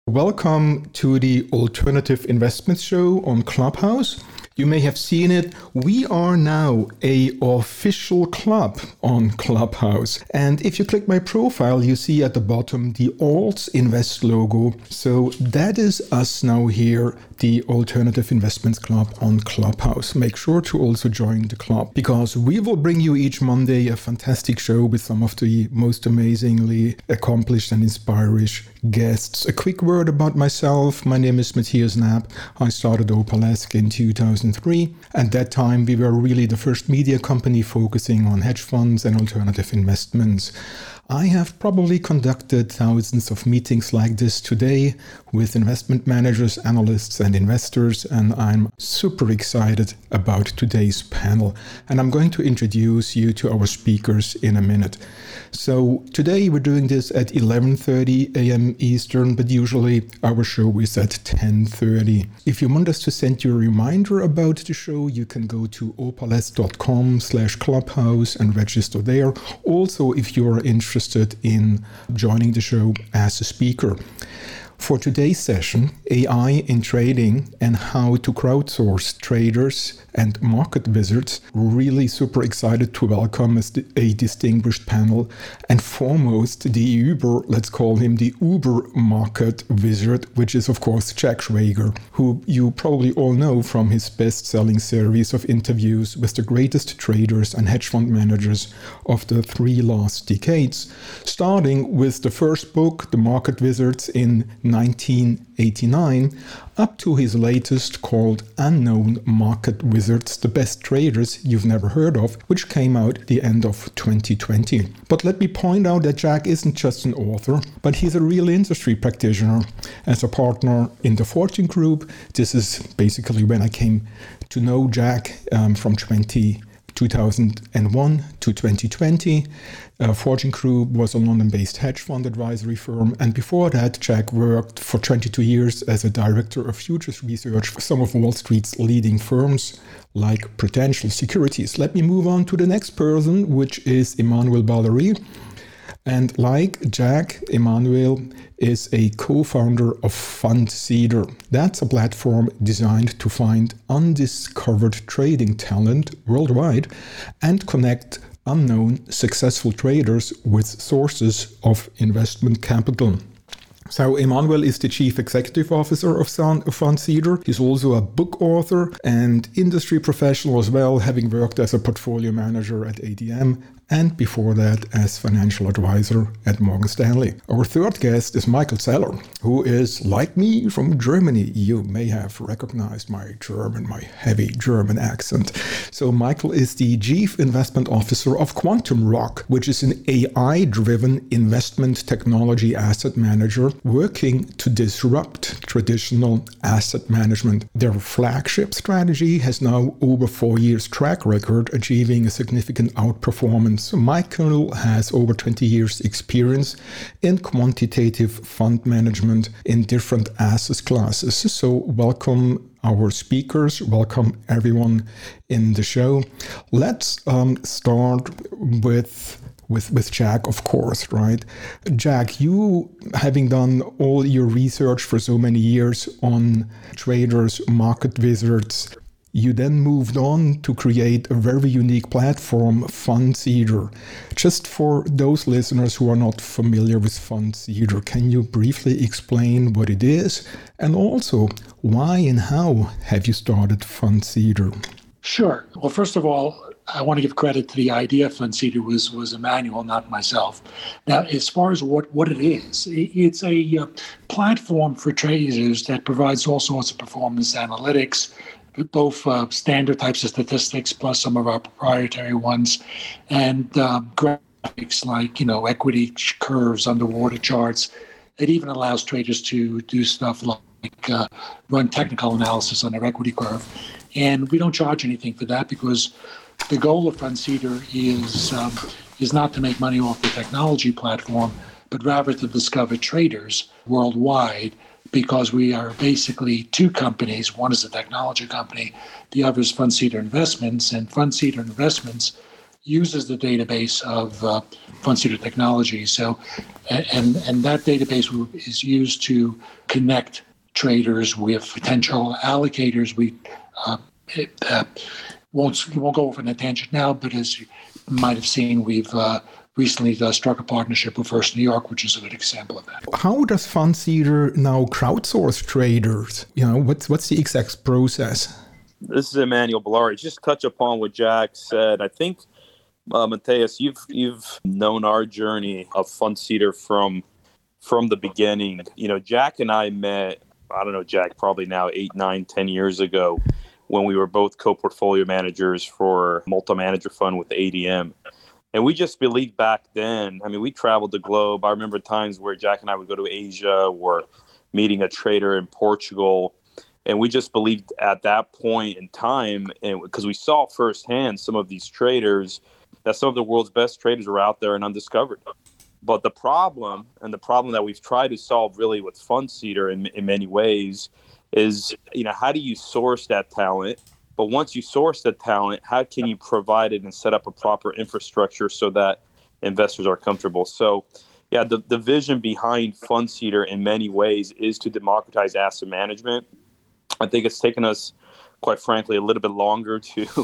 Welcome to the Alternative Investments Show on Clubhouse. You may have seen it. We are now an official club on Clubhouse. And if you click my profile, you see at the bottom the Alts Invest logo. So that is us now here, the Alternative Investments Club on Clubhouse. Make sure to also join the club because we will bring you each Monday a fantastic show with some of the most amazingly accomplished and inspiring guests. A quick word about myself. My name is Matthias Knapp. I started Opalesk in 2003. At that time, we were really the first media company focusing on hedge funds and alternative investments. I have probably conducted thousands of meetings like this today with investment managers, analysts, and investors, and I'm super excited about today's panel. And I'm going to introduce you to our speakers in a minute. So today we're doing this at 11:30 a.m. Eastern, but usually our show is at 10:30. If you want us to send you a reminder about the show, you can go to opalesk.com/clubhouse and register there. Also, if you're interested in joining the show as a speaker. For today's session, AI in trading and how to crowdsource traders and market wizards, really super excited to welcome a distinguished panel. And foremost, let's call him the Uber market wizard, which is of course Jack Schwager, who you probably all know from his best-selling series of interviews with the greatest traders and hedge fund managers of the 3 last decades, starting with the first book, The Market Wizards, in 1989, up to his latest called Unknown Market Wizards, the Best Traders You've Never Heard of, which came out at the end of 2020. But let me point out that Jack isn't just an author, but he's a real industry practitioner. As a partner in the Fortune Group, this is basically when I came to know Jack from 2001 to 2020. Fortune Group was a London-based hedge fund advisory firm, and before that, Jack worked for 22 years as a director of futures research for some of Wall Street's leading firms like Prudential Securities. Let me move on to the next person, which is Emmanuel Ballery. And like Jack, Emmanuel is a co-founder of Fundseeder. That's a platform designed to find undiscovered trading talent worldwide and connect unknown successful traders with sources of investment capital. So Emmanuel is the Chief Executive Officer of Fundseeder. He's also a book author and industry professional as well, having worked as a portfolio manager at ADM and before that as financial advisor at Morgan Stanley. Our third guest is Michael Zeller, who is, like me, from Germany. You may have recognized my heavy German accent. So Michael is the Chief Investment Officer of Quantum Rock, which is an AI-driven investment technology asset manager working to disrupt traditional asset management. Their flagship strategy has now over 4 years track record, achieving a significant outperformance. Michael has over 20 years experience in quantitative fund management in different asset classes. So welcome our speakers, welcome everyone in the show. Let's start with Jack, of course, right? Jack, you having done all your research for so many years on traders, market wizards, you then moved on to create a very unique platform, Fundseeder. Just for those listeners who are not familiar with Fundseeder, can you briefly explain what it is? And also, why and how have you started Fundseeder? Sure. Well, first of all, I want to give credit to the idea of Fundseeder was Emmanuel, not myself. Now, as far as what it is, it's a platform for traders that provides all sorts of performance analytics, both standard types of statistics plus some of our proprietary ones, and graphics like, equity curves, underwater charts. It even allows traders to do stuff like run technical analysis on their equity curve. And we don't charge anything for that because the goal of Fundseeder is not to make money off the technology platform, but rather to discover traders worldwide, because we are basically 2 companies. One is a technology company, the other is Fundseeder Investments, and Fundseeder Investments uses the database of Fundseeder Technologies. So, and that database is used to connect traders with potential allocators. We won't go off on a tangent now, but as you might have seen, we've recently struck a partnership with First New York, which is a good example of that. How does Fundseeder now crowdsource traders? What's the exact process? This is Emmanuel Bellari. Just touch upon what Jack said. I think, Matthias, you've known our journey of Fundseeder from the beginning. Jack and I met, I don't know, Jack, probably now 8, 9, 10 years ago when we were both co-portfolio managers for multi-manager fund with ADM. And we just believed back then, we traveled the globe. I remember times where Jack and I would go to Asia or meeting a trader in Portugal. And we just believed at that point in time, and because we saw firsthand some of these traders, that some of the world's best traders are out there and undiscovered. But the problem that we've tried to solve really with Fundseeder in many ways is, how do you source that talent? But once you source the talent, how can you provide it and set up a proper infrastructure so that investors are comfortable? So, yeah, the vision behind Fundseeder in many ways is to democratize asset management. I think it's taken us, quite frankly, a little bit longer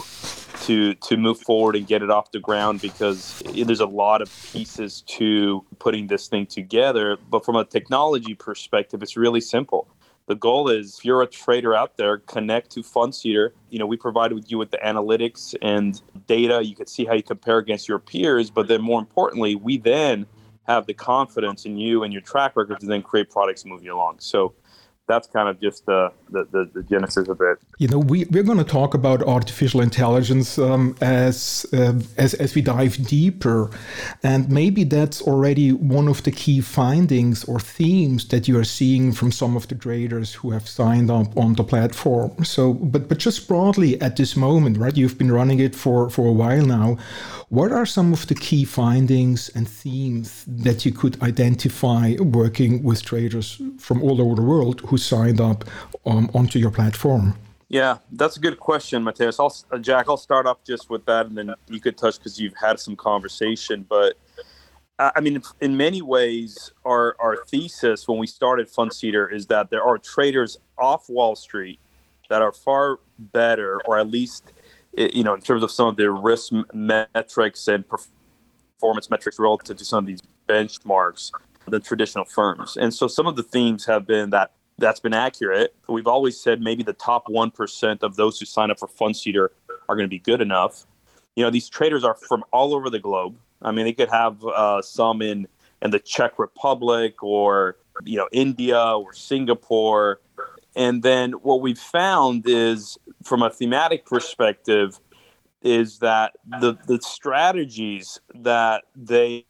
to move forward and get it off the ground because there's a lot of pieces to putting this thing together. But from a technology perspective, it's really simple. The goal is, if you're a trader out there, connect to Fundseeder. We provided you with the analytics and data. You can see how you compare against your peers. But then more importantly, we then have the confidence in you and your track record to then create products and move you along. So that's kind of just the genesis of it. We're going to talk about artificial intelligence as we dive deeper, and maybe that's already one of the key findings or themes that you are seeing from some of the traders who have signed up on the platform. So, but just broadly at this moment, right? You've been running it for a while now. What are some of the key findings and themes that you could identify working with traders from all over the world who signed up onto your platform? Yeah, that's a good question, Matthias. Jack, I'll start off just with that, and then you could touch because you've had some conversation. But in many ways, our thesis when we started Fundseeder is that there are traders off Wall Street that are far better, or at least in terms of some of their risk metrics and performance metrics relative to some of these benchmarks than traditional firms. And so some of the themes have been that's been accurate. We've always said maybe the top 1% of those who sign up for Fundseeder are going to be good enough. These traders are from all over the globe. They could have some in the Czech Republic or, India or Singapore. And then what we've found is, from a thematic perspective, is that the strategies that they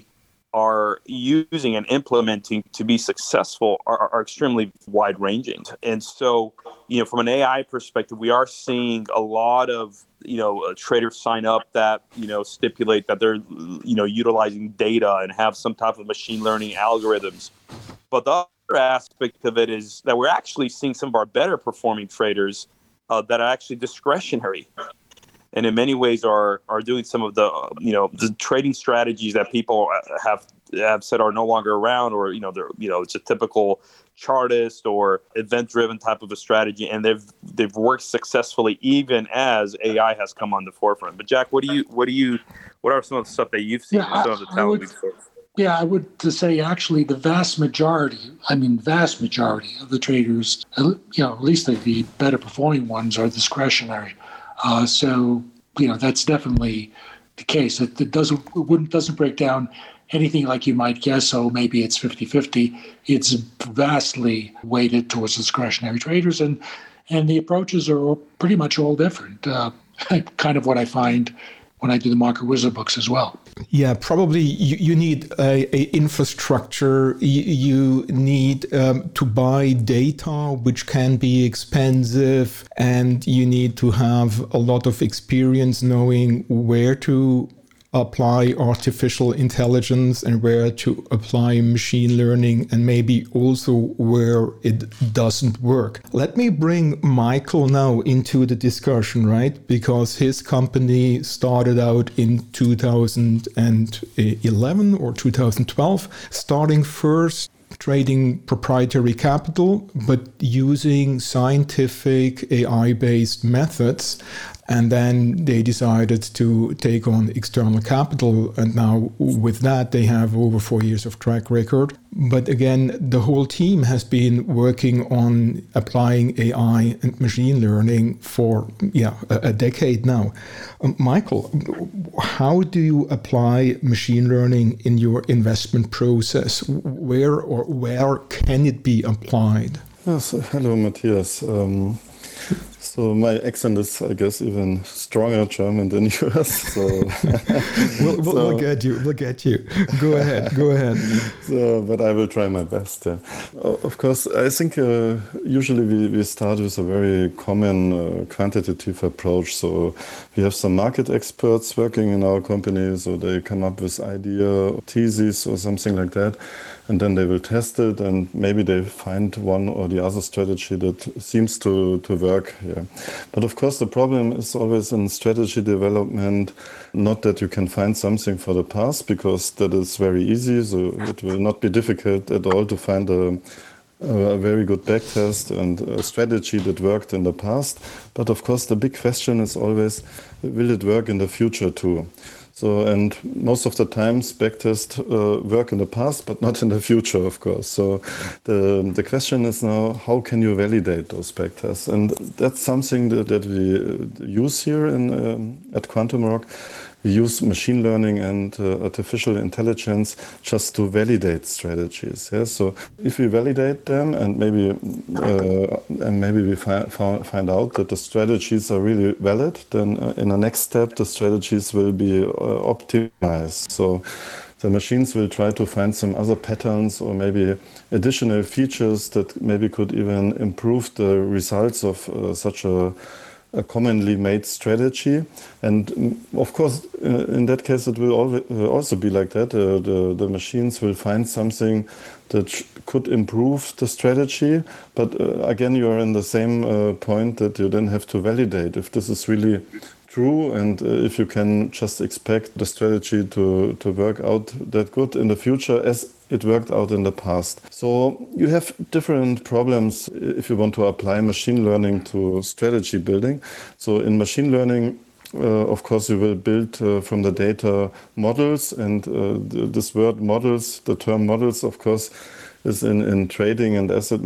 are using and implementing to be successful are extremely wide-ranging. And so, from an AI perspective, we are seeing a lot of, traders sign up that, stipulate that they're, utilizing data and have some type of machine learning algorithms. But the other aspect of it is that we're actually seeing some of our better performing traders that are actually discretionary, and in many ways are doing some of the the trading strategies that people have said are no longer around, or they're it's a typical chartist or event driven type of a strategy, and they've worked successfully even as AI has come on the forefront. But Jack, what are some of the stuff that you've seen? Some of the talent we've seen? Yeah, I would say actually the vast majority of the traders, at least the better performing ones, are discretionary. So that's definitely the case. It doesn't break down anything like you might guess. So maybe it's 50-50. It's vastly weighted towards discretionary traders, and the approaches are pretty much all different. Kind of what I find when I do the Market Wizard books as well. Yeah, probably you need a infrastructure. You need to buy data, which can be expensive, and you need to have a lot of experience knowing where to apply artificial intelligence and where to apply machine learning, and maybe also where it doesn't work. Let me bring Michael now into the discussion, right? Because his company started out in 2011 or 2012, starting first trading proprietary capital, but using scientific AI-based methods. And then they decided to take on external capital. And now with that, they have over 4 years of track record. But again, the whole team has been working on applying AI and machine learning for a decade now. Michael, how do you apply machine learning in your investment process? Where can it be applied? Yes, hello, Matthias. So my accent is, I guess, even stronger German than yours. So we'll get you. Go ahead. But I will try my best. Yeah. Of course, I think usually we start with a very common quantitative approach. So we have some market experts working in our company, so they come up with idea, or thesis, or something like that. And then they will test it, and maybe they find one or the other strategy that seems to work. Yeah. But of course, the problem is always in strategy development, not that you can find something for the past, because that is very easy. So it will not be difficult at all to find a very good backtest and a strategy that worked in the past. But of course, the big question is always, will it work in the future too? So, and most of the times backtest work in the past, but not in the future, of course. So the question is now, how can you validate those backtests? And that's something that we use here at QuantumRock. We use machine learning and artificial intelligence just to validate strategies. Yeah? So if we validate them and maybe we find out that the strategies are really valid, then in the next step the strategies will be optimized. So the machines will try to find some other patterns or maybe additional features that maybe could even improve the results of such a commonly made strategy. And of course, in that case, it will also be like that. The machines will find something that could improve the strategy. But again, you are in the same point that you then have to validate if this is really true and if you can just expect the strategy to work out that good in the future as it worked out in the past. So you have different problems if you want to apply machine learning to strategy building. So in machine learning, of course, you will build from the data models, and this word models, the term models, of course, is in trading and asset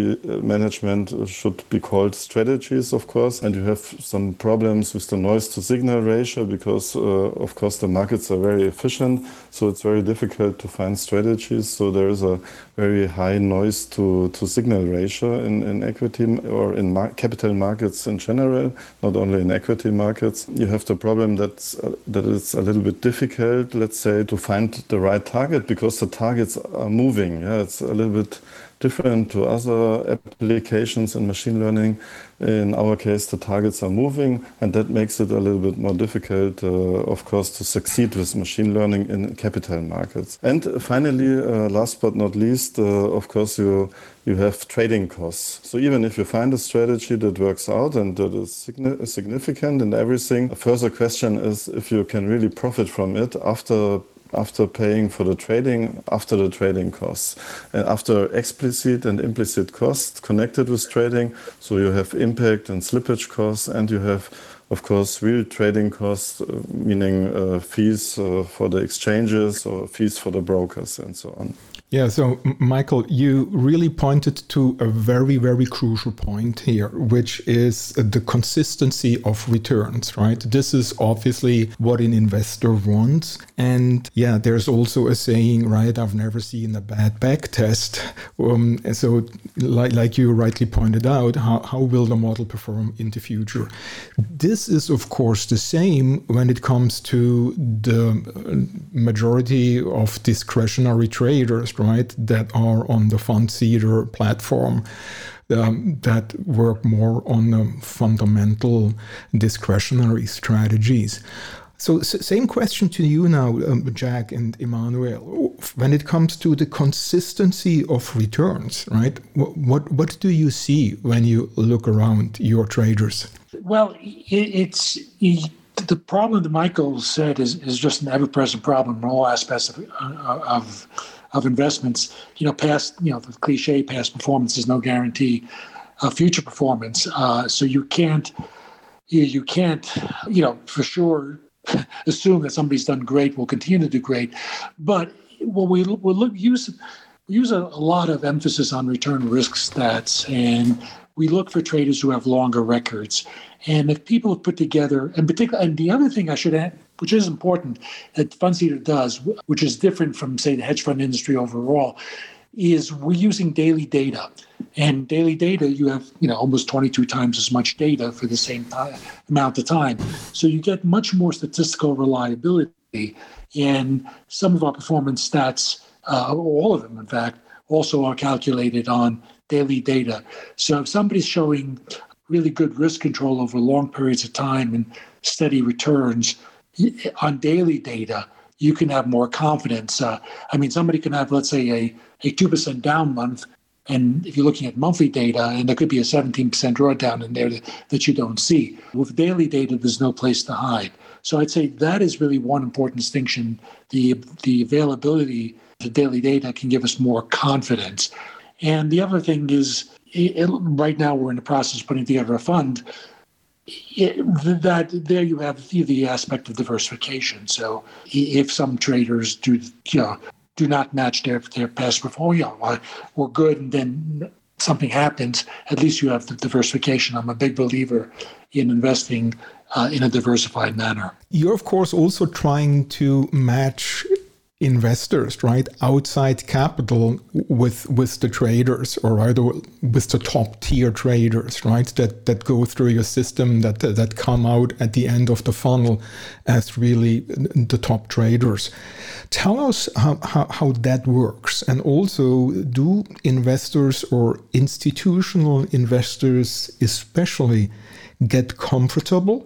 management should be called strategies, of course. And you have some problems with the noise to signal ratio because, of course, the markets are very efficient. So it's very difficult to find strategies. So there is a very high noise to signal ratio in equity or in capital markets in general, not only in equity markets. You have the problem that it's a little bit difficult, let's say, to find the right target because the targets are moving. Yeah, it's a little bit different to other applications in machine learning. In our case, the targets are moving, and that makes it a little bit more difficult, of course, to succeed with machine learning in capital markets. And finally, last but not least, of course, you have trading costs. So even if you find a strategy that works out and that is significant and everything, a further question is if you can really profit from it after paying for the trading, after the trading costs, and after explicit and implicit costs connected with trading. So you have impact and slippage costs, and you have, of course, real trading costs, meaning fees for the exchanges or fees for the brokers and so on. Yeah, so Michael, you really pointed to a very, very crucial point here, which is the consistency of returns, right? This is obviously what an investor wants. And yeah, there's also a saying, right? I've never seen a bad back test. So like you rightly pointed out, how will the model perform in the future? This is, of course, the same when it comes to the majority of discretionary traders, right, that are on the Fundseeder platform that work more on the fundamental discretionary strategies. So same question to you now, Jack and Emmanuel. When it comes to the consistency of returns, right? What do you see when you look around your traders? Well, the problem that Michael said is just an ever-present problem in all aspects of investments. The cliche, past performance is no guarantee of future performance. So you can't, for sure assume that somebody's done great will continue to do great. But we use a lot of emphasis on return risk stats, and we look for traders who have longer records. And if people have put together, and the other thing I should add, which is important, that FundSeeder does, which is different from, say, the hedge fund industry overall, is we're using daily data. And daily data, you have almost 22 times as much data for the same amount of time. So you get much more statistical reliability. And some of our performance stats, all of them, in fact, also are calculated on daily data. So if somebody's showing really good risk control over long periods of time and steady returns on daily data, you can have more confidence. Somebody can have, let's say, a 2% down month, and if you're looking at monthly data, and there could be a 17% drawdown in there that you don't see. With daily data, there's no place to hide. So I'd say that is really one important distinction. The availability of daily data can give us more confidence. And the other thing is, right now we're in the process of putting together a fund. That there you have the aspect of diversification. So if some traders do not match their past performance, or good, and then something happens, at least you have the diversification. I'm a big believer in investing in a diversified manner. You're, of course, also trying to match investors, right? Outside capital with the traders, or either with the top tier traders, right? That go through your system, that come out at the end of the funnel as really the top traders. Tell us how that works. And also, do investors or institutional investors especially get comfortable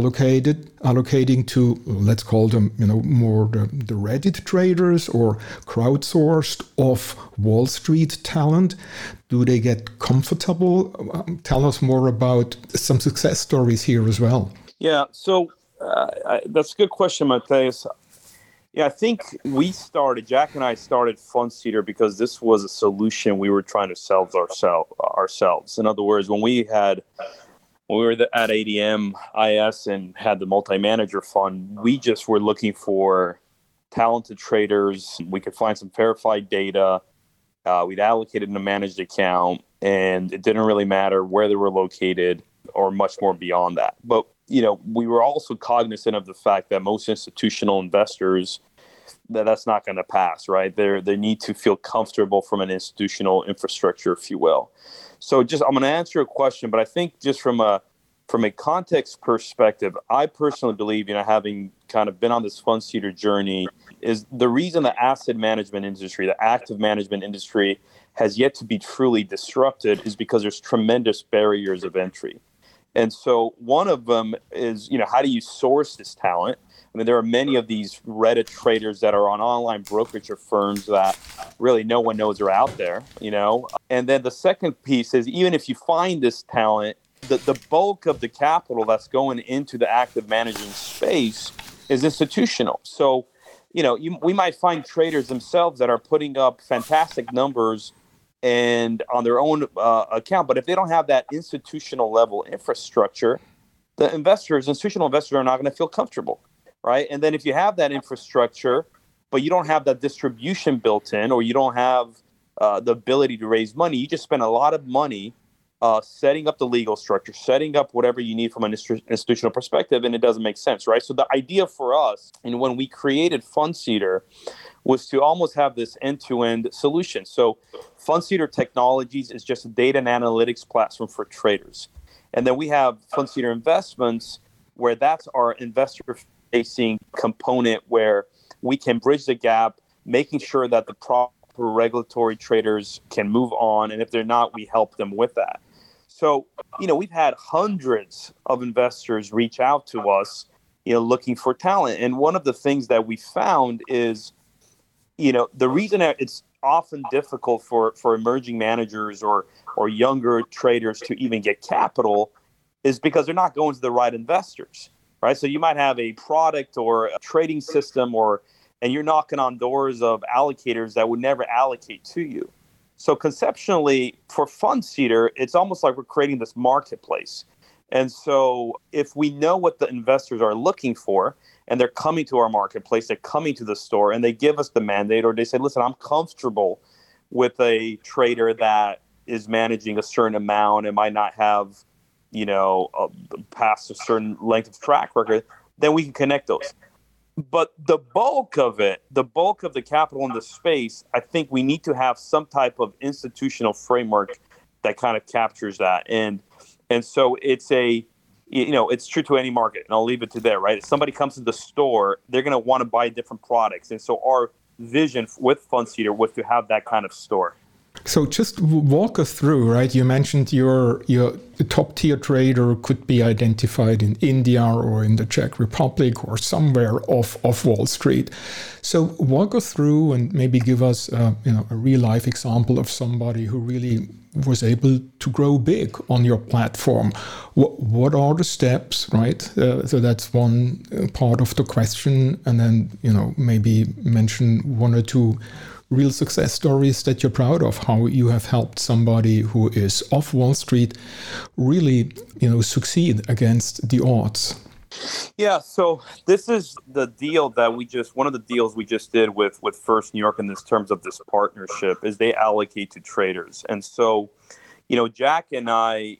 allocating to, let's call them, more the Reddit traders or crowdsourced off Wall Street talent? Do they get comfortable? Tell us more about some success stories here as well. Yeah, so that's a good question, Matthias. Yeah, I think Jack and I started FundSeeder because this was a solution we were trying to sell ourselves. In other words, when we were at ADM IS and had the multi-manager fund, we just were looking for talented traders. We could find some verified data. We'd allocate it in a managed account, and it didn't really matter where they were located or much more beyond that. But, we were also cognizant of the fact that most institutional investors, that's not going to pass, right? They need to feel comfortable from an institutional infrastructure, if you will. So I'm going to answer your question, but I think just from a context perspective, I personally believe, having kind of been on this FundSeeder journey, is the reason the asset management industry, the active management industry, has yet to be truly disrupted is because there's tremendous barriers of entry. And so one of them is, how do you source this talent? I mean, there are many of these Reddit traders that are on online brokerage firms that really no one knows are out there, And then the second piece is, even if you find this talent, the bulk of the capital that's going into the active managing space is institutional. So, we might find traders themselves that are putting up fantastic numbers and on their own account, but if they don't have that institutional level infrastructure, the institutional investors are not going to feel comfortable. Right. And then if you have that infrastructure, but you don't have that distribution built in, or you don't have the ability to raise money, you just spend a lot of money setting up the legal structure, setting up whatever you need from an institutional perspective, and it doesn't make sense. Right. So the idea for us, and when we created FundSeeder, was to almost have this end-to-end solution. So FundSeeder Technologies is just a data and analytics platform for traders. And then we have FundSeeder Investments, where that's our investor-facing component, where we can bridge the gap, making sure that the proper regulatory traders can move on. And if they're not, we help them with that. So, we've had hundreds of investors reach out to us looking for talent. And one of the things that we found is, the reason that it's often difficult for emerging managers or younger traders to even get capital is because they're not going to the right investors, right? So you might have a product or a trading system and you're knocking on doors of allocators that would never allocate to you. So conceptually, for FundSeeder, it's almost like we're creating this marketplace. And so if we know what the investors are looking for, and they're coming to our marketplace, they're coming to the store, and they give us the mandate, or they say, listen, I'm comfortable with a trader that is managing a certain amount and might not have, past a certain length of track record, then we can connect those. But the bulk of the capital in the space, I think we need to have some type of institutional framework that kind of captures that. And so it's it's true to any market, and I'll leave it to there, right? If somebody comes to the store, they're going to want to buy different products. And so our vision with FundSeeder was to have that kind of store. So just walk us through, right? You mentioned your top tier trader could be identified in India or in the Czech Republic or somewhere off Wall Street. So walk us through and maybe give us a real life example of somebody who really was able to grow big on your platform. What are the steps, right? So that's one part of the question, and then maybe mention one or two real success stories that you're proud of, how you have helped somebody who is off Wall Street really, succeed against the odds. Yeah, so this is the deal that one of the deals we just did with First New York in this terms of this partnership is they allocate to traders. And so, Jack and I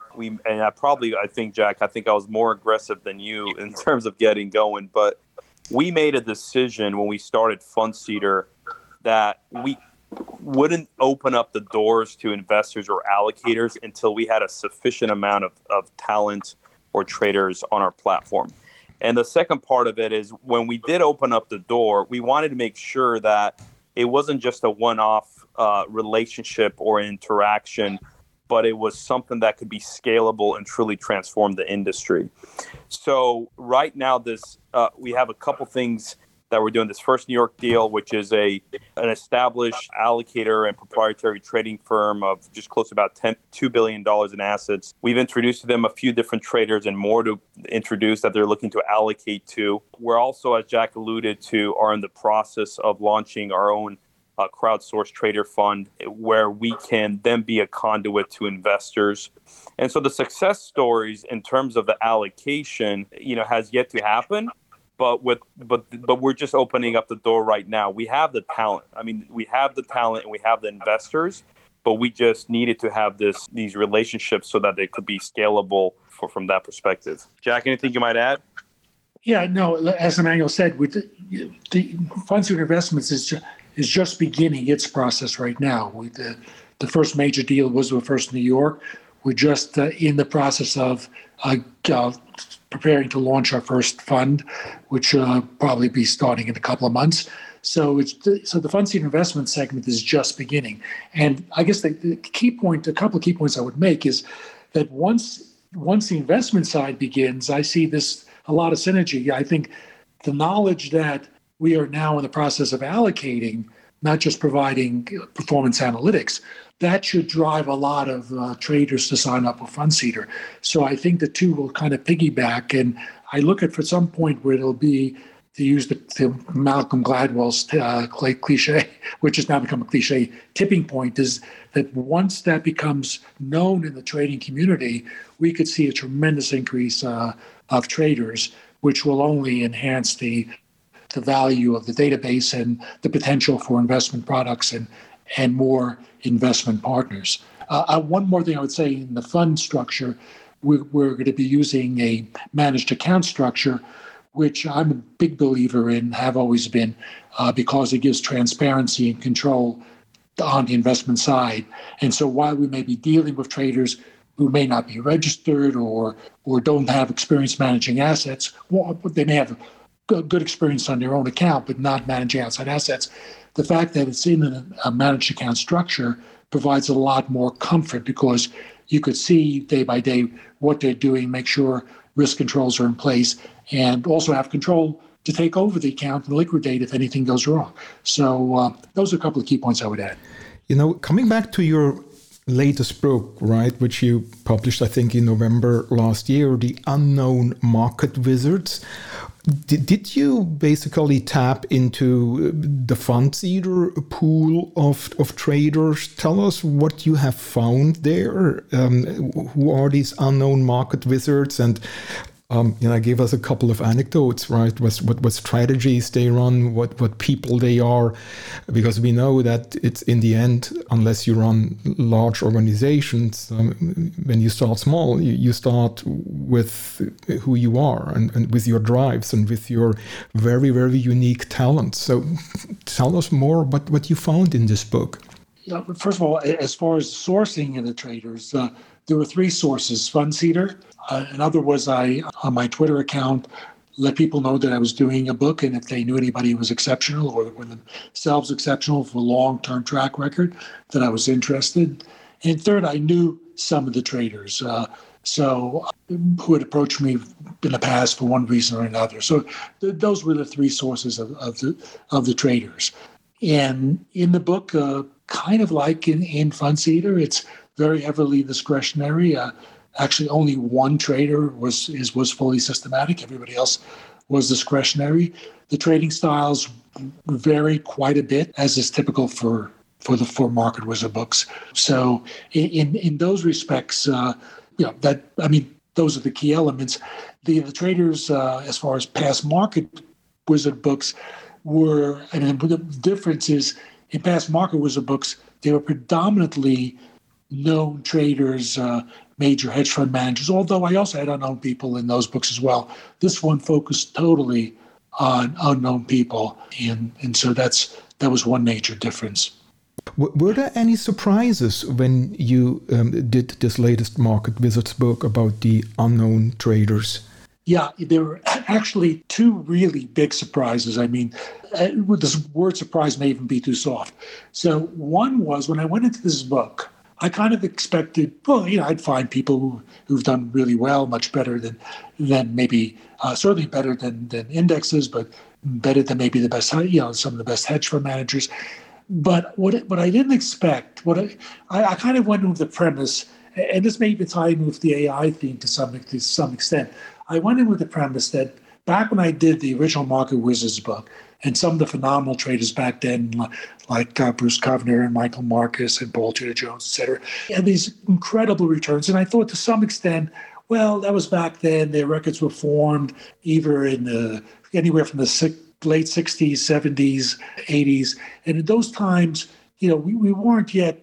think I was more aggressive than you in terms of getting going, but we made a decision when we started FundSeeder that we wouldn't open up the doors to investors or allocators until we had a sufficient amount of talent or traders on our platform. And the second part of it is when we did open up the door, we wanted to make sure that it wasn't just a one-off relationship or interaction, but it was something that could be scalable and truly transform the industry. So right now, we have a couple things that we're doing. This First New York deal, which is an established allocator and proprietary trading firm of just close to about $2 billion in assets. We've introduced to them a few different traders and more to introduce that they're looking to allocate to. We're also, as Jack alluded to, are in the process of launching our own crowdsourced trader fund where we can then be a conduit to investors. And so the success stories in terms of the allocation, has yet to happen. But we're just opening up the door right now. We have the talent. We have the talent and we have the investors, but we just needed to have these relationships so that they could be scalable from that perspective. Jack, anything you might add? Yeah, no. As Emmanuel said, with the FundSeeder Investments is just beginning its process right now. The first major deal was with First New York. We're just in the process of preparing to launch our first fund, which will probably be starting in a couple of months. So the FundSeeder investment segment is just beginning. And I guess the key point, a couple of key points I would make is that once the investment side begins, I see a lot of synergy. I think the knowledge that we are now in the process of allocating, not just providing performance analytics, that should drive a lot of traders to sign up with FundSeeder. So I think the two will kind of piggyback. And I look at for some point where it'll be, to use the Malcolm Gladwell's cliche, which has now become a cliche, tipping point is that once that becomes known in the trading community, we could see a tremendous increase of traders, which will only enhance the value of the database and the potential for investment products and more investment partners. One more thing I would say in the fund structure, we're going to be using a managed account structure, which I'm a big believer in, have always been, because it gives transparency and control on the investment side. And so while we may be dealing with traders who may not be registered or don't have experience managing assets, well, they may have good experience on their own account, but not managing outside assets. The fact that it's in a managed account structure provides a lot more comfort because you could see day by day what they're doing, make sure risk controls are in place, and also have control to take over the account and liquidate if anything goes wrong. So those are a couple of key points I would add. Coming back to your latest book, right, which you published, I think, in November last year, The Unknown Market Wizards. Did you basically tap into the Fundseeder pool of traders? Tell us what you have found there. Who are these unknown market wizards? And give us a couple of anecdotes, right? What strategies they run, what people they are, because we know that it's in the end, unless you run large organizations, when you start small, you start with who you are and with your drives and with your very, very unique talents. So tell us more about what you found in this book. Yeah, first of all, as far as sourcing in the traders, there were three sources. Fundseeder. Another was I, on my Twitter account, let people know that I was doing a book, and if they knew anybody who was exceptional or were themselves exceptional for a long-term track record, that I was interested. And third, I knew some of the traders, who had approached me in the past for one reason or another. So those were the three sources of the traders. And in the book, kind of like in Fundseeder, it's very heavily discretionary. Actually, only one trader was fully systematic. Everybody else was discretionary. The trading styles vary quite a bit, as is typical for the four market wizard books. So, in those respects, those are the key elements. The traders, as far as past market wizard books, were. The difference is in past market wizard books, they were predominantly known traders, major hedge fund managers, although I also had unknown people in those books as well. This one focused totally on unknown people, and so that was one major difference. Were there any surprises when you did this latest Market Wizards book about the unknown traders? Yeah, there were actually two really big surprises. I mean, this word surprise may even be too soft. So one was when I went into this book, I kind of expected, I'd find people who've done really well, much better than maybe, certainly better than indexes, but better than maybe the best, some of the best hedge fund managers. But what I didn't expect, I kind of went with the premise, and this may even tie in with the AI theme to some extent. I went in with the premise that back when I did the original Market Wizards book, and some of the phenomenal traders back then, like Bruce Kovner and Michael Marcus and Paul Tudor Jones, et cetera, had these incredible returns. And I thought to some extent, well, that was back then. Their records were formed either in anywhere from the late 60s, 70s, 80s. And in those times, we weren't yet,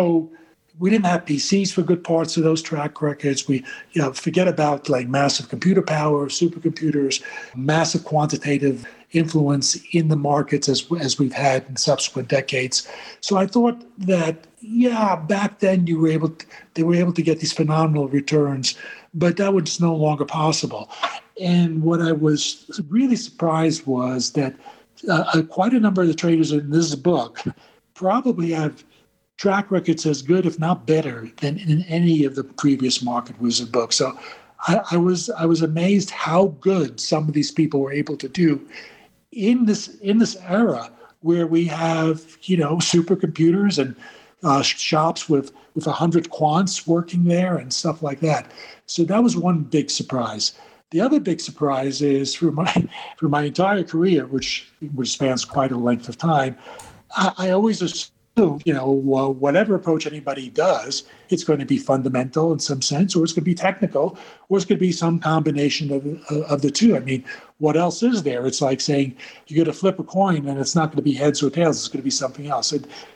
we didn't have PCs for good parts of those track records. We, forget about like massive computer power, supercomputers, massive quantitative influence in the markets as we've had in subsequent decades. So I thought that, back then they were able to get these phenomenal returns, but that was no longer possible. And what I was really surprised was that quite a number of the traders in this book probably have track records as good, if not better, than in any of the previous Market Wizard books. So I was amazed how good some of these people were able to do in this era where we have supercomputers and shops with 100 quants working there and stuff like that. So that was one big surprise. The other big surprise is through my entire career, which spans quite a length of time, I always assume, whatever approach anybody does, it's going to be fundamental in some sense, or it's going to be technical, or it's going to be some combination of the two. I mean, what else is there? It's like saying you're going to flip a coin and it's not going to be heads or tails. It's going to be something else.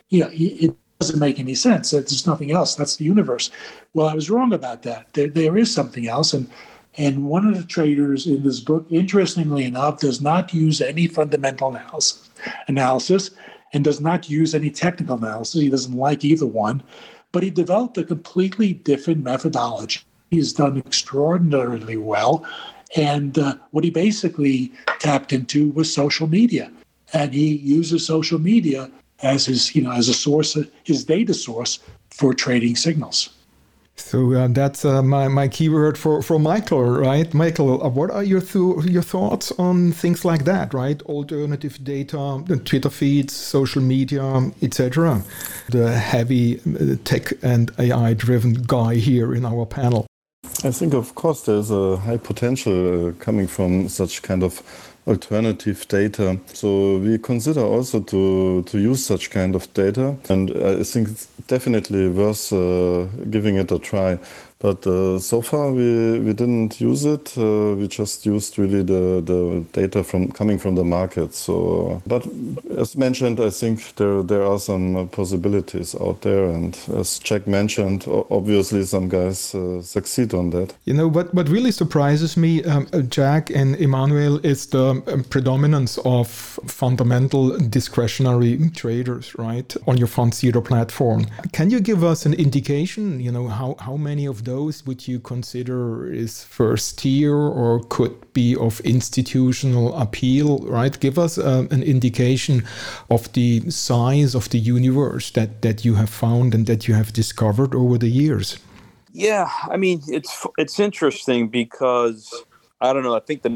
It doesn't make any sense. There's nothing else. That's the universe. Well, I was wrong about that. There is something else. And one of the traders in this book, interestingly enough, does not use any fundamental analysis and does not use any technical analysis. He doesn't like either one, but he developed a completely different methodology. He's done extraordinarily well. And what he basically tapped into was social media. And he uses social media as his, as a source, his data source for trading signals. So that's my keyword for Michael, right? Michael, what are your thoughts on things like that, right? Alternative data, Twitter feeds, social media, etc. The heavy tech and AI-driven guy here in our panel. I think, of course, there's a high potential coming from such kind of alternative data. So we consider also to use such kind of data, and I think it's definitely worth giving it a try. But so far we didn't use it. We just used really the data coming from the market. So, but as mentioned, I think there are some possibilities out there, and as Jack mentioned, obviously some guys succeed on that. You know, what really surprises me, Jack and Emmanuel, is the predominance of fundamental discretionary traders, right, on your FundZero platform. Can you give us an indication? You know, how many of those would you consider is first tier or could be of institutional appeal, right? Give us an indication of the size of the universe that you have found and that you have discovered over the years. Yeah, I mean, it's interesting because, I don't know, I think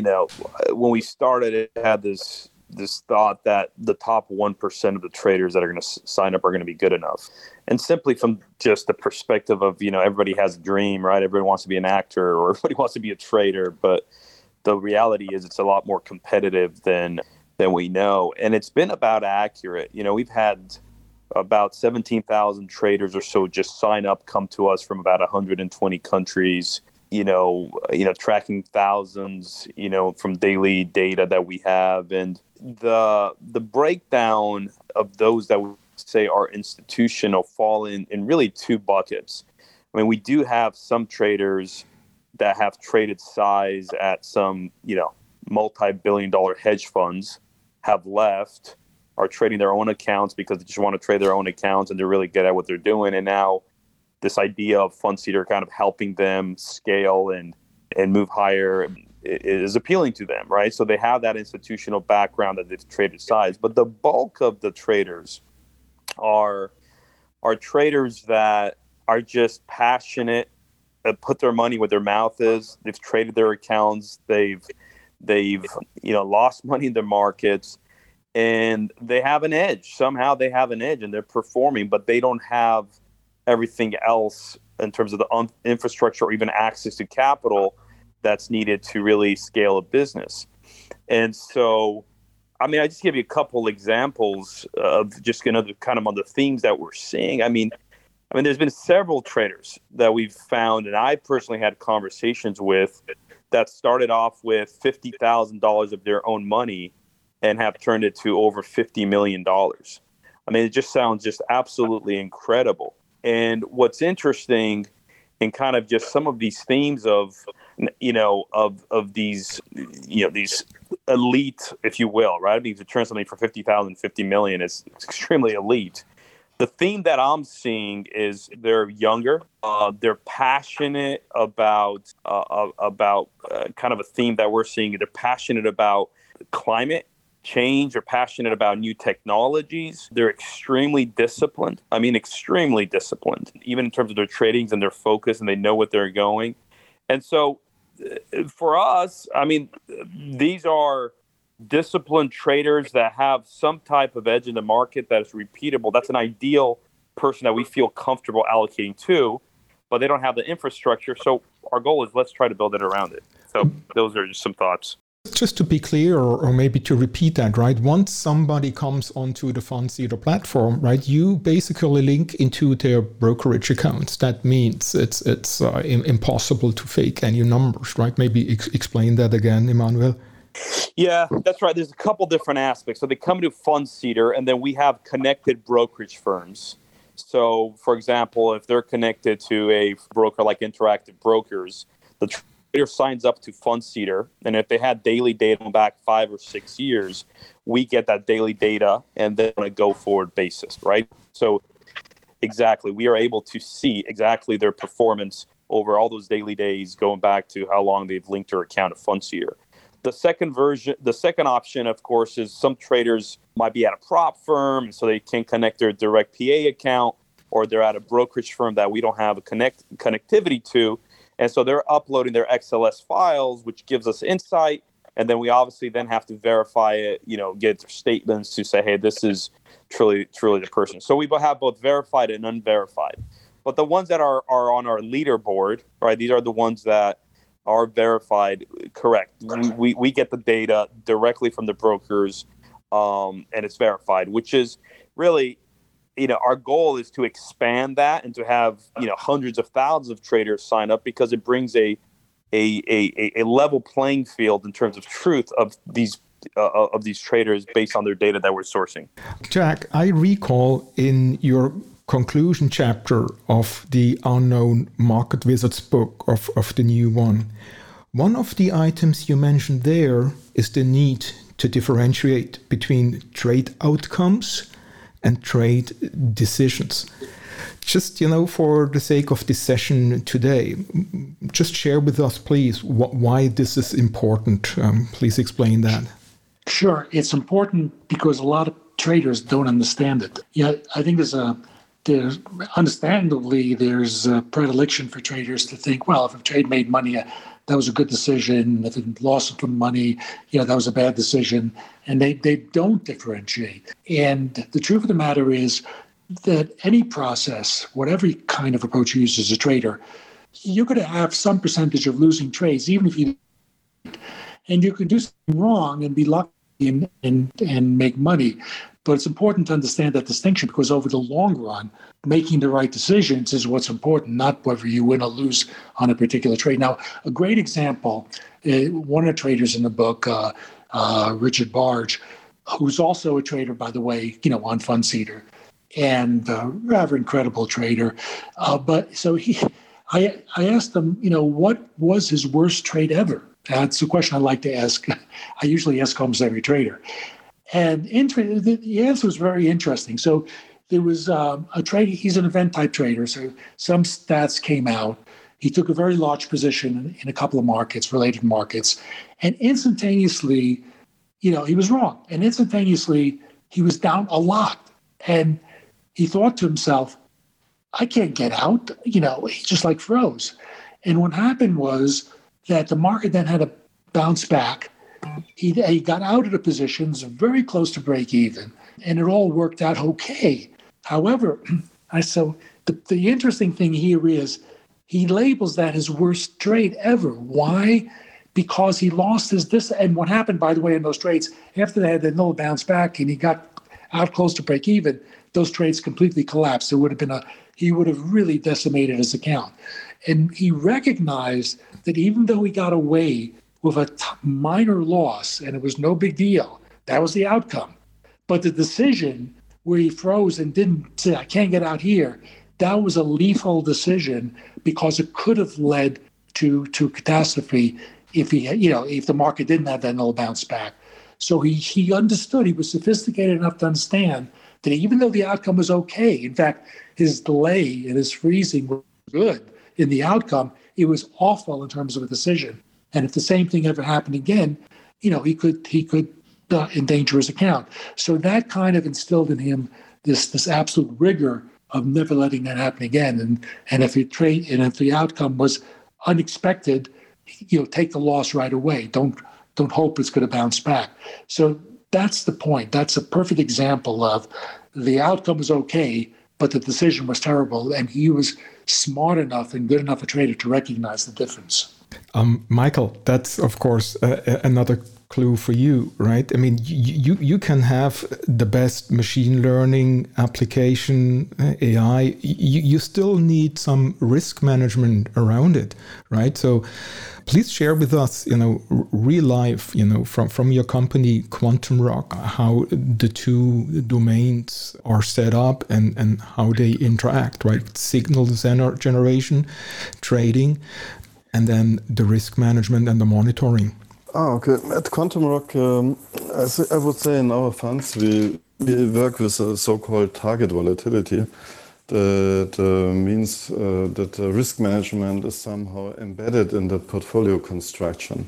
when we started, it had this thought that the top 1% of the traders that are going to sign up are going to be good enough. And simply from just the perspective of, everybody has a dream, right? Everybody wants to be an actor or everybody wants to be a trader. But the reality is it's a lot more competitive than we know. And it's been about accurate. We've had about 17,000 traders or so just sign up, come to us from about 120 countries, tracking thousands, from daily data that we have. And the breakdown of those that we say are institutional fall in really two buckets. I mean, we do have some traders that have traded size at some, multi-billion-dollar hedge funds, have left, are trading their own accounts because they just want to trade their own accounts and they're really good at what they're doing. And now this idea of FundZero kind of helping them scale and move higher is appealing to them, right? So they have that institutional background that they've traded size. But the bulk of the traders are traders that are just passionate, put their money where their mouth is. They've traded their accounts. They've lost money in the markets, and they have an edge. Somehow they have an edge, and they're performing, but they don't have everything else in terms of the infrastructure or even access to capital that's needed to really scale a business. And so, I mean, I just give you a couple examples of just kind of on the themes that we're seeing. I mean, there's been several traders that we've found, and I personally had conversations with, that started off with $50,000 of their own money and have turned it to over $50 million. I mean, it just sounds just absolutely incredible. And what's interesting in kind of just some of these themes of these, these elite, if you will, right? I mean, to turn something for 50,000, 50 million is extremely elite. The theme that I'm seeing is they're younger. They're passionate about kind of a theme that we're seeing. They're passionate about climate change. They're passionate about new technologies. They're extremely disciplined. I mean, extremely disciplined, even in terms of their tradings and their focus, and they know what they're going. And so for us, I mean, these are disciplined traders that have some type of edge in the market that is repeatable. That's an ideal person that we feel comfortable allocating to, but they don't have the infrastructure. So our goal is let's try to build it around it. So those are just some thoughts. Just to be clear, or maybe to repeat that, right? Once somebody comes onto the FundZero platform, right, you basically link into their brokerage accounts. That means it's impossible to fake any numbers, right? Maybe explain that again, Emmanuel. Yeah, that's right. There's a couple different aspects. So they come to FundZero, and then we have connected brokerage firms. So, for example, if they're connected to a broker like Interactive Brokers, the trader signs up to FundZero, and if they had daily data back 5 or 6 years, we get that daily data and then on a go-forward basis, right? So, exactly, we are able to see exactly their performance over all those daily days going back to how long they've linked their account to FundZero. The second option, of course, is some traders might be at a prop firm, so they can connect their direct PA account. or they're at a brokerage firm that we don't have a connectivity to. And so they're uploading their XLS files, which gives us insight. And then we obviously then have to verify it, get their statements to say, hey, this is truly the person. So we have both verified and unverified. But the ones that are on our leaderboard, right, these are the ones that are verified correct. We get the data directly from the brokers, and it's verified, which is really, our goal is to expand that and to have, hundreds of thousands of traders sign up, because it brings a level playing field in terms of truth of these traders based on their data that we're sourcing. Jack, I recall in your conclusion chapter of the Unknown Market Wizards book of the new one, one of the items you mentioned there is the need to differentiate between trade outcomes and trade decisions. Just, for the sake of this session today, just share with us, please, why this is important. Please explain that. Sure. It's important because a lot of traders don't understand it. Yeah, I think there's understandably a predilection for traders to think, well, if a trade made money, that was a good decision. If it lost some money, that was a bad decision. And they don't differentiate. And the truth of the matter is that any process, whatever kind of approach you use as a trader, you're going to have some percentage of losing trades, even if you, and you can do something wrong and be lucky and make money. But it's important to understand that distinction, because over the long run, making the right decisions is what's important, not whether you win or lose on a particular trade. Now, a great example, one of the traders in the book, Richard Barge, who's also a trader, by the way, on Fundseeder, and rather incredible trader. But so I asked him, what was his worst trade ever? That's a question I like to ask. I usually ask almost every trader. And the answer was very interesting. So there was a trade. He's an event type trader. So some stats came out. He took a very large position in a couple of markets, related markets. And instantaneously, he was wrong. And instantaneously, he was down a lot. And he thought to himself, I can't get out. He just froze. And what happened was that the market then had to bounce back. He got out of the positions very close to break even, and it all worked out okay. However, the interesting thing here is he labels that his worst trade ever. Why? Because he lost his and what happened, by the way, in those trades, after they had the little bounce back and he got out close to break even, those trades completely collapsed. He would have really decimated his account. And he recognized that even though he got away with a minor loss, and it was no big deal, that was the outcome. But the decision where he froze and didn't say, I can't get out here, that was a lethal decision, because it could have led to catastrophe if the market didn't have that little bounce back. So he understood, he was sophisticated enough to understand that even though the outcome was okay, in fact, his delay and his freezing were good in the outcome, it was awful in terms of a decision. And if the same thing ever happened again, he could endanger his account. So that kind of instilled in him this absolute rigor of never letting that happen again. And if the outcome was unexpected, take the loss right away. Don't hope it's going to bounce back. So that's the point. That's a perfect example of the outcome was okay, but the decision was terrible. And he was smart enough and good enough a trader to recognize the difference. Michael, that's, of course, another clue for you, right? I mean, you can have the best machine learning application, AI. You still need some risk management around it, right? So please share with us, real life, from your company, Quantum Rock, how the two domains are set up and how they interact, right? Signal generation, trading, and then the risk management and the monitoring. Okay. At Quantum Rock, I would say in our funds, we work with a so-called target volatility. That means that risk management is somehow embedded in the portfolio construction.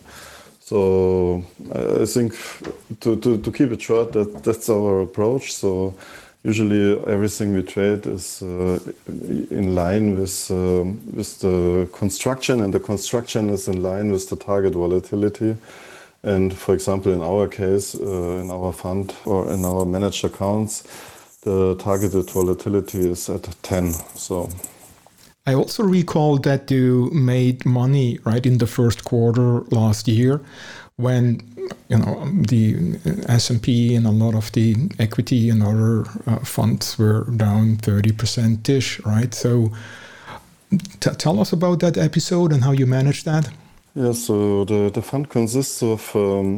So I think to keep it short, that's our approach. So usually everything we trade is in line with the construction, and the construction is in line with the target volatility. And for example, in our case, in our fund or in our managed accounts, the targeted volatility is at 10. So I also recall that you made money right in the first quarter last year, when the S&P and a lot of the equity and other funds were down 30%-ish, right? So tell us about that episode and how you managed that. Yeah, so the fund consists of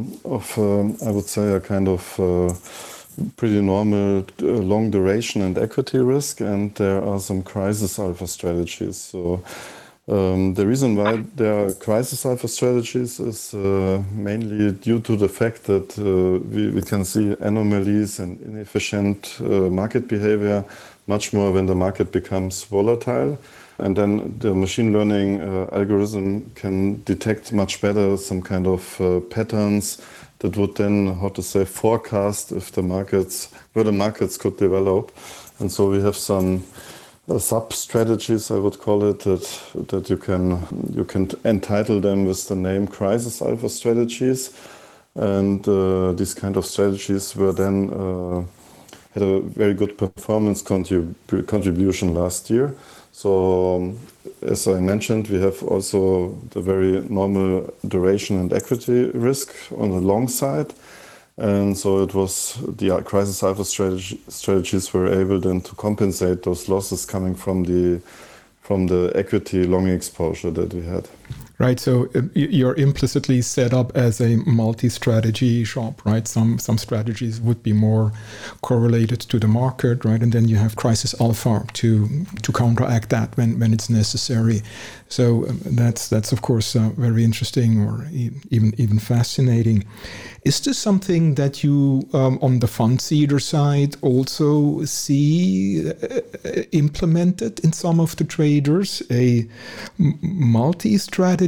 I would say a kind of pretty normal long duration and equity risk, and there are some crisis alpha strategies. So the reason why there are crisis alpha strategies is mainly due to the fact that we can see anomalies and inefficient market behavior much more when the market becomes volatile. And then the machine learning algorithm can detect much better some kind of patterns that would then, forecast if the markets, where the markets could develop. And so we have some sub-strategies, I would call it, that you can entitle them with the name crisis alpha strategies. And these kind of strategies were then had a very good performance contribution last year. So, as I mentioned, we have also the very normal duration and equity risk on the long side. And so it was the crisis alpha strategies were able then to compensate those losses coming from the equity long exposure that we had. Right, so you're implicitly set up as a multi-strategy shop, right? Some strategies would be more correlated to the market, right? And then you have crisis alpha to counteract that when it's necessary. So that's of course very interesting, or even fascinating. Is this something that you on the fund seeder side also see implemented in some of the traders, a multi-strategy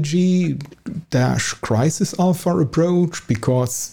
crisis alpha approach? Because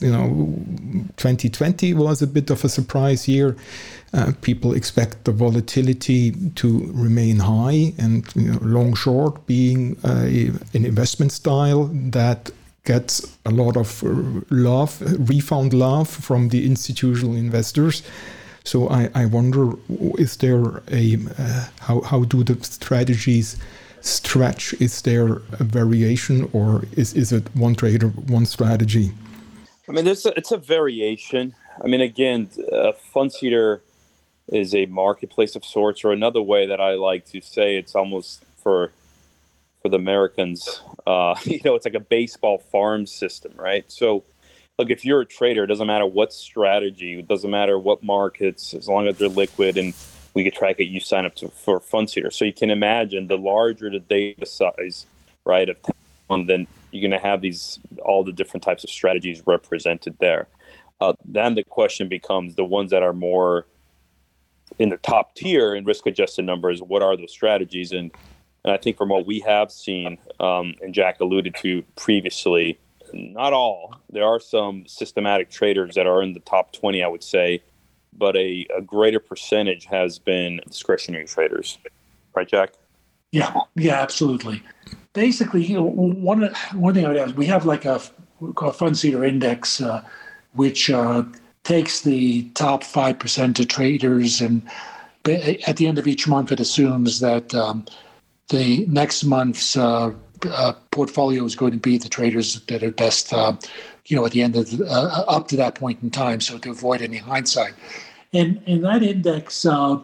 2020 was a bit of a surprise year. People expect the volatility to remain high, and long short being an investment style that gets a lot of refund love from the institutional investors. So I wonder, is there how do the strategies stretch? Is there a variation, or is it one trader, one strategy? I mean, it's a variation. I mean, again, fund seeder is a marketplace of sorts, or another way that I like to say, it's almost for the Americans, it's like a baseball farm system, right? So, look, if you're a trader, it doesn't matter what strategy, it doesn't matter what markets, as long as they're liquid and we can track it, you sign up for fund seeder. So you can imagine the larger the data size, right, of then you're going to have all the different types of strategies represented there. Then the question becomes the ones that are more in the top tier in risk-adjusted numbers, what are those strategies? And I think from what we have seen, and Jack alluded to previously, not all. There are some systematic traders that are in the top 20, I would say, but a greater percentage has been discretionary traders. Right, Jack? Yeah, absolutely. Basically, one thing I would add, we have like a fund seeder index, which takes the top 5% of traders, and at the end of each month, it assumes that the next month's portfolio is going to be the traders that are best, at the end of up to that point in time. So to avoid any hindsight, and that index,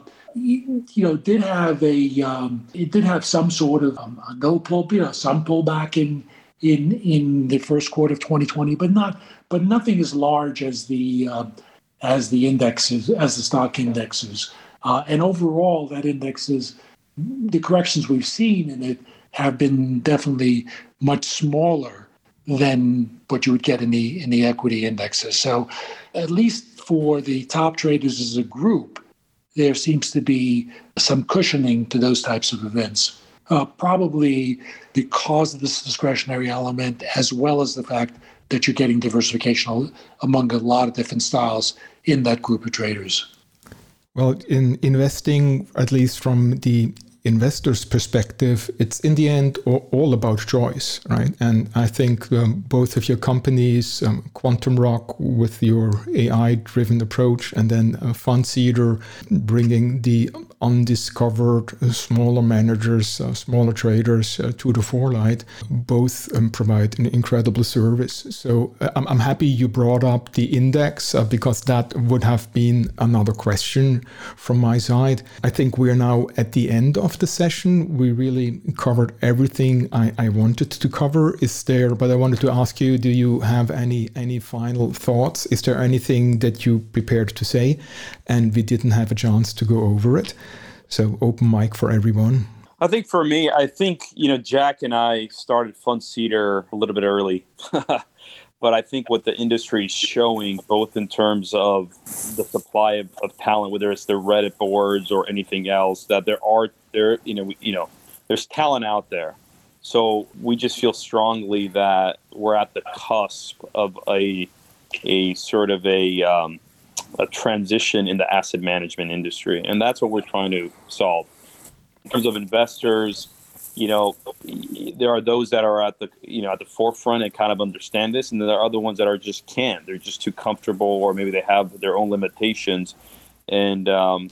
did have it did have some sort of some pullback in the first quarter of 2020, but nothing as large as the indexes, as the stock indexes, and overall that indexes. The corrections we've seen in it have been definitely much smaller than what you would get in the equity indexes. So at least for the top traders as a group, there seems to be some cushioning to those types of events, probably because of this discretionary element, as well as the fact that you're getting diversification among a lot of different styles in that group of traders. Well, in investing, at least from the investor's perspective, it's in the end all about choice, right? And I think both of your companies, Quantum Rock with your AI-driven approach, and then Fundseeder bringing the undiscovered smaller managers, smaller traders to the forelight, both provide an incredible service. So I'm happy you brought up the index because that would have been another question from my side. I think we're now at the end of the session. We really covered everything I wanted to cover. But I wanted to ask you, do you have any final thoughts? Is there anything that you prepared to say and we didn't have a chance to go over it? So open mic for everyone. I think for me, Jack and I started Fundseeder a little bit early. But I think what the industry is showing, both in terms of the supply of talent, whether it's the Reddit boards or anything else, that there's talent out there. So we just feel strongly that we're at the cusp of a sort of a transition in the asset management industry, and that's what we're trying to solve. In terms of investors, there are those that are at the forefront and kind of understand this, and there are other ones that are just can't. They're just too comfortable, or maybe they have their own limitations, and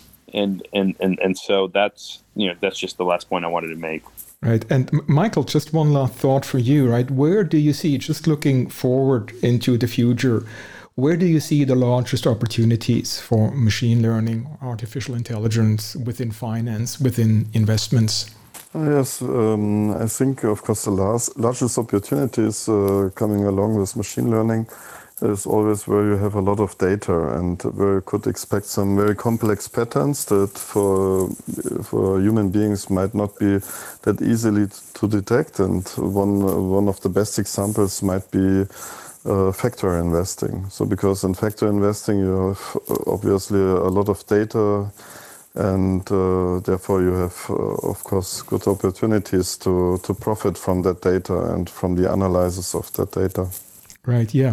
so that's just the last point I wanted to make. Right. And Michael, just one last thought for you, right? Where do you see, just looking forward into the future, where do you see the largest opportunities for machine learning, artificial intelligence within finance, within investments? Yes, I think, of course, the largest opportunities coming along with machine learning is always where you have a lot of data and where you could expect some very complex patterns that for human beings might not be that easily to detect. And one of the best examples might be factor investing. So because in factor investing you have obviously a lot of data, and therefore you have, of course, good opportunities to profit from that data and from the analysis of that data. Right, yeah,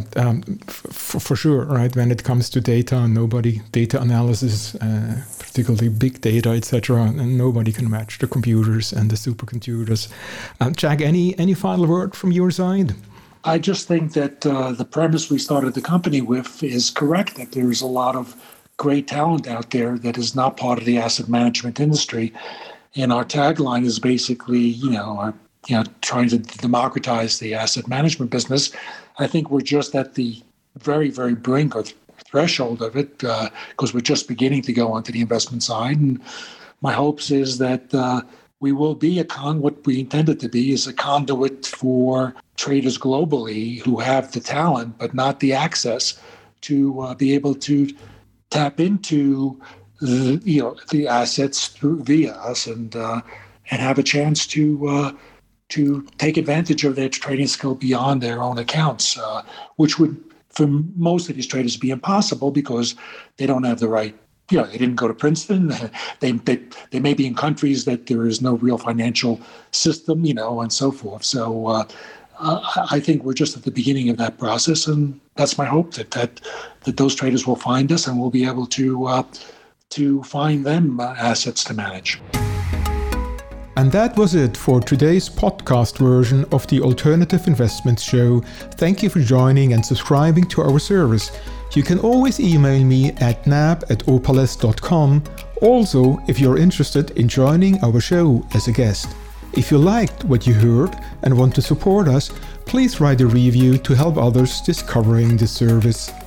for sure, right? When it comes to data analysis, particularly big data, etc., and nobody can match the computers and the supercomputers. Jack, any final word from your side? I just think that the premise we started the company with is correct, that there's a lot of great talent out there that is not part of the asset management industry. And our tagline is basically, trying to democratize the asset management business. I think we're just at the very, very brink or threshold of it because we're just beginning to go onto the investment side. And my hopes is that we will be what we intended to be is a conduit for traders globally who have the talent but not the access to be able to tap into the assets via us and have a chance to take advantage of their trading skill beyond their own accounts, which would, for most of these traders, be impossible because they don't have the right. They didn't go to Princeton. They may be in countries that there is no real financial system, and so forth. So I think we're just at the beginning of that process, and that's my hope that those traders will find us and we'll be able to find them assets to manage. And that was it for today's podcast version of the Alternative Investments Show. Thank you for joining and subscribing to our service. You can always email me at nab@opales.com. Also, if you're interested in joining our show as a guest. If you liked what you heard and want to support us, please write a review to help others discovering this service.